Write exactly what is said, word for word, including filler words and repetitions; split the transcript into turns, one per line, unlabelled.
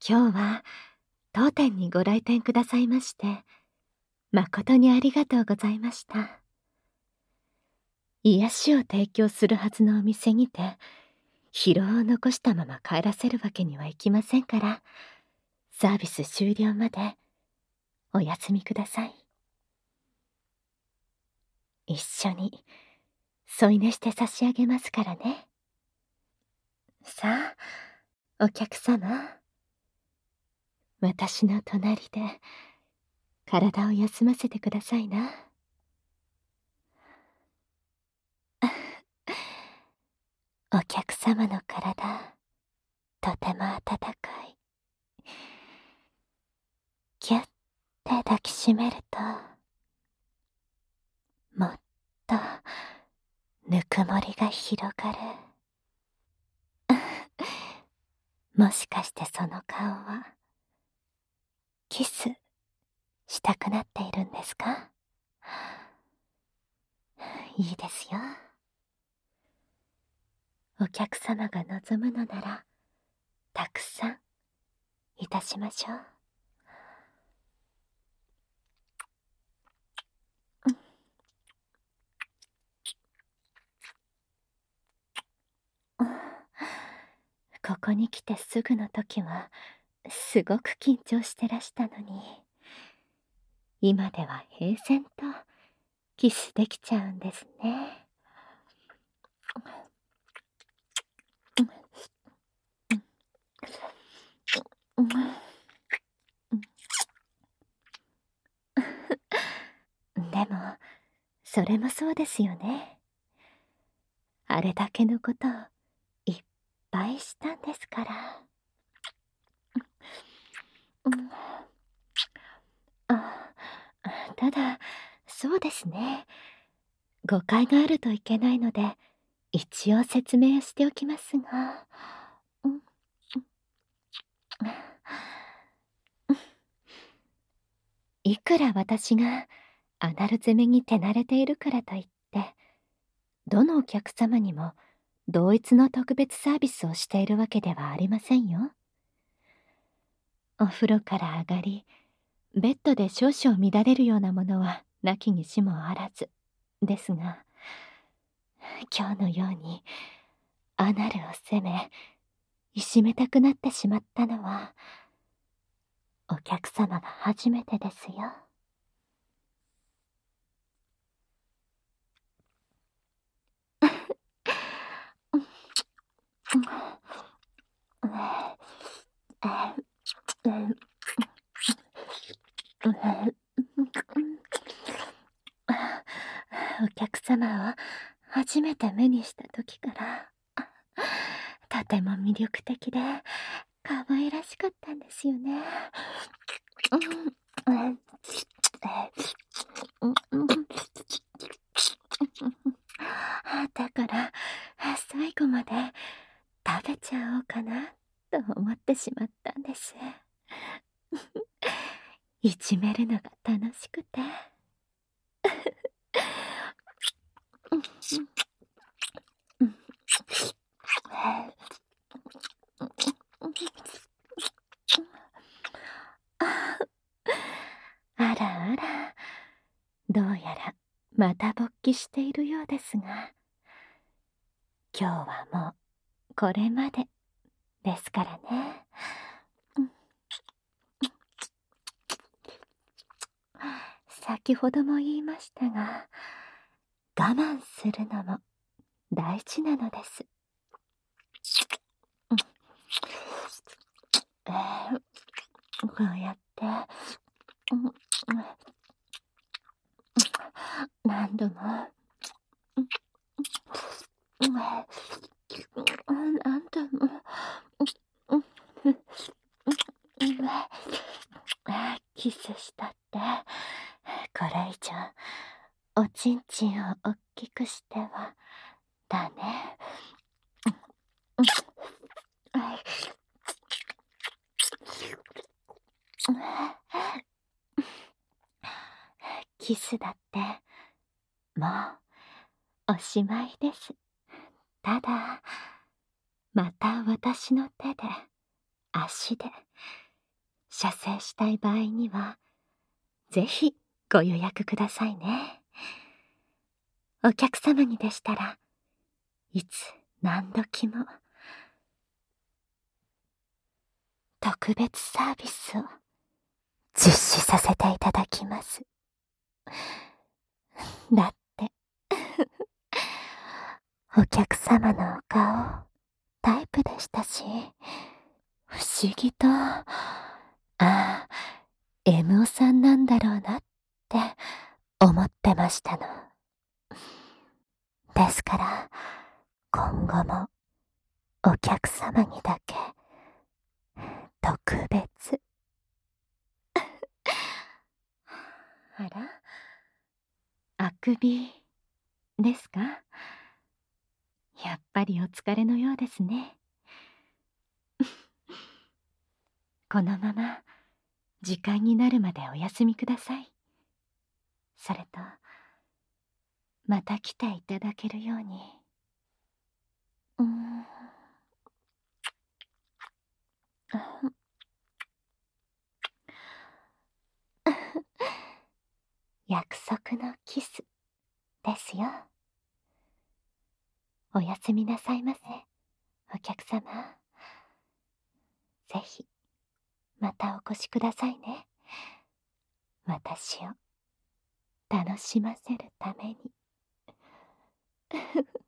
今日は当店にご来店くださいまして、誠にありがとうございました。癒しを提供するはずのお店にて、疲労を残したまま帰らせるわけにはいきませんから、サービス終了までお休みください。一緒に添い寝して差し上げますからね。さあ、お客様。私の隣で体を休ませてくださいな。お客様の体、とても温かい。ぎゅって抱きしめると、もっとぬくもりが広がる。もしかしてその顔は、キスしたくなっているんですか？いいですよ。お客様が望むのなら、たくさんいたしましょう。ここに来てすぐの時はすごく緊張してらしたのに、今では平然とキスできちゃうんですね。でもそれもそうですよね。あれだけのことをいっぱいしたんですから。あ、ただそうですね、誤解があるといけないので一応説明しておきますが、いくら私がアナル攻めに手慣れているからといってどのお客様にも同一の特別サービスをしているわけではありませんよ。お風呂から上がり、ベッドで少々乱れるようなものはなきにしもあらずですが、今日のようにアナルを責めいしめたくなってしまったのはお客様が初めてですよ。お客様を初めて目にした時からとても魅力的で可愛らしかったんですよね。だから最後まで食べちゃおうかなと思ってしまったんです。いじめるのが楽しくて。あらあら、どうやらまた勃起しているようですが、今日はもうこれまでですからね。先ほども言いましたが、我慢するのも大事なのです。えー、こうやって何度も何度もキスしたってこれ以上おちんちんを大きくしてはだね。キスだってもうおしまいです。ただまた私の手で足で写生したい場合には、ぜひご予約くださいね。お客様にでしたらいつ何時も特別サービスを実施させていただきます。だってお客様のお顔タイプでしたし、不思議と、ああ、エムオさんなんだろうなって思ってましたの。ですから、今後もお客様にだけ特別。あら、あくびですか？やっぱりお疲れのようですね。このまま時間になるまでお休みください。それと、また来ていただけるように。うーん。約束のキスですよ。おやすみなさいませ、お客様。ぜひ、またお越しくださいね。私を楽しませるために。